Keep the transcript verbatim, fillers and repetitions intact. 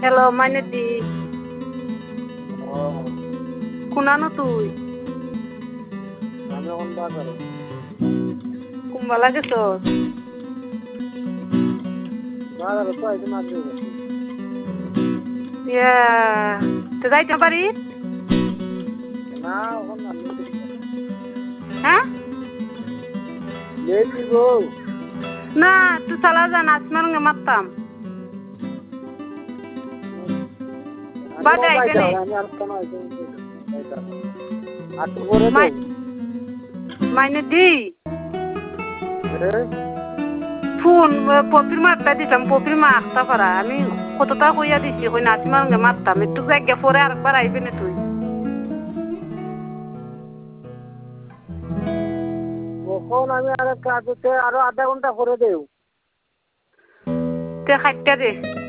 hello মাইনেদি কোনানো তুই আমি এখন বাজারে কুম্বালা গেছ বাজারে তো আইতে না দিয়ে ইয়া তো যাইতে পারি না এখন না হ্যাঁ লেট গো না তুই চালা যা নাচমারঙ্গে মারতাম বাদে আইবে নে আমি আর কেন আইতে আর তো করে দে মাইনেদি হ্যাঁ ফোন পপির মারটা দিতাম পপির মা আখতা পারা আমি কতটা কইয়া দিছি কই নাচমারঙ্গে মারতাম একটু জায়গা পরে আরেকবার আইবে না তুই কখন আমি আর কাজতে আরো আধা ঘন্টা করে দেও তে খাইটা দে